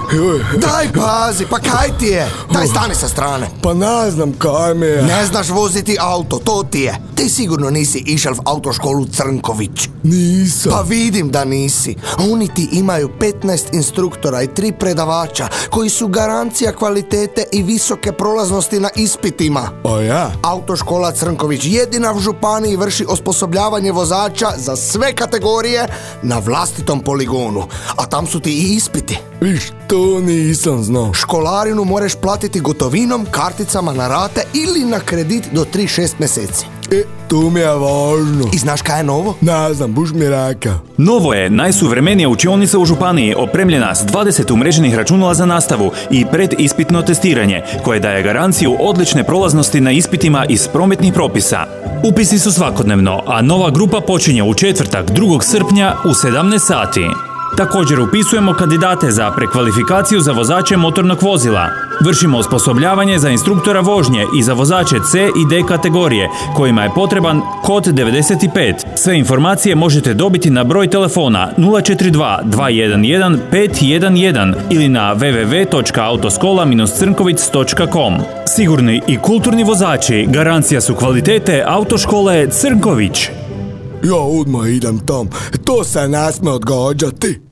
Daj pazi, pa kaj ti je? Daj stani sa strane. Pa ne znam kaj mi je. Ne znaš voziti auto, to ti je. Ti sigurno nisi išel v autoškolu Crnković. Nisam. Pa vidim da nisi. Oni ti imaju 15 instruktora i 3 predavača koji su garancija kvalitete i visoke prolaznosti na ispitima. O ja? Autoškola Crnković jedina u županiji vrši osposobljavanje vozača za sve kategorije na vlastitom poligonu. A tam su ti i ispiti. Viš, to nisam znao. Školarinu moraš platiti gotovinom, karticama na rate ili na kredit do 3-6 mjeseci. To mi je važno. I znaš kaj je novo? Ne znam, buš mi reka. Novo je najsuvremenija učionica u županiji, opremljena s 20 umreženih računala za nastavu i predispitno testiranje, koje daje garanciju odlične prolaznosti na ispitima iz prometnih propisa. Upisi su svakodnevno, a nova grupa počinje u četvrtak 2. srpnja u 17 sati. Također upisujemo kandidate za prekvalifikaciju za vozače motornog vozila. Vršimo osposobljavanje za instruktora vožnje i za vozače C i D kategorije, kojima je potreban kod 95. Sve informacije možete dobiti na broj telefona 042 211 511 ili na www.autoskola-crnkovic.com. Sigurni i kulturni vozači garancija su kvalitete autoškole Crnković. Ja odmah idem tam. To se ne sme odgađati.